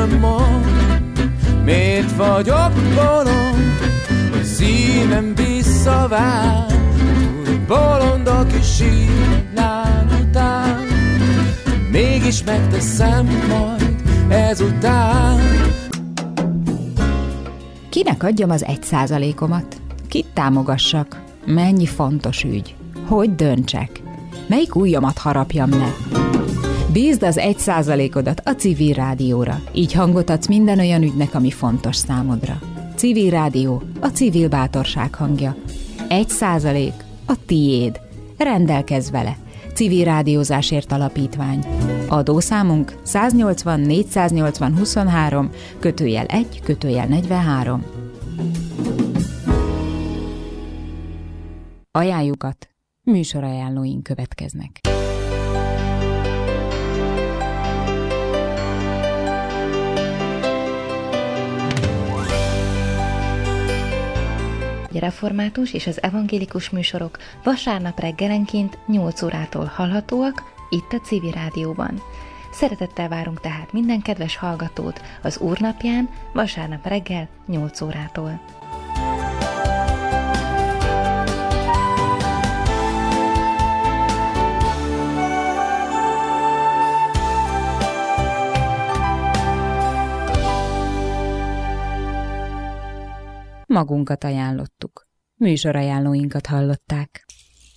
nem mond, miért vagyok bolond, hogy szívem visszavár. Tudod, bolond, aki sír lány után, mégis megteszem majd ezután. Kinek adjam az 1%-omat? Kit támogassak? Mennyi fontos ügy? Hogy döntsek? Melyik ujjamat harapjam le? Bízd az 1%-odat a Civil Rádióra. Így hangot adsz minden olyan ügynek, ami fontos számodra. Civil Rádió, a civil bátorság hangja. 1% a tiéd. Rendelkezz vele. Civil Rádiózásért Alapítvány. Adószámunk 180 480 23 /1/43. Ajánljukat, műsorajánlóink következnek. Református és az evangélikus műsorok vasárnap reggelenként 8 órától hallhatóak itt a Civil Rádióban. Szeretettel várunk tehát minden kedves hallgatót az Úrnapján vasárnap reggel 8 órától. Magunkat ajánlottuk. Műsorajánlóinkat hallották.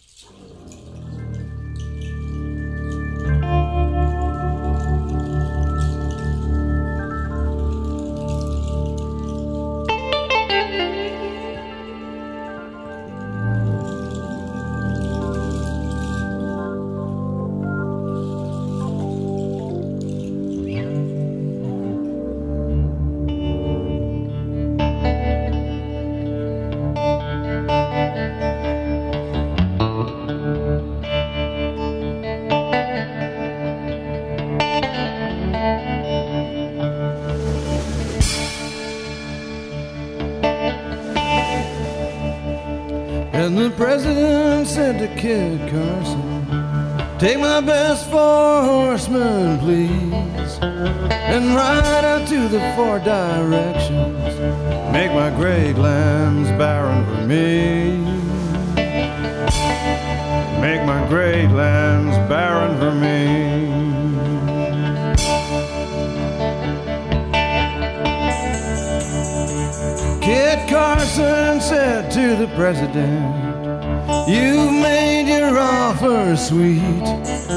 And the president said to Kid Carson, take my best 4 horsemen, please, and ride out to the 4 directions, make my great lands barren for me, make my great lands barren for me. Kid Carson said to the president, you've made your offer sweet,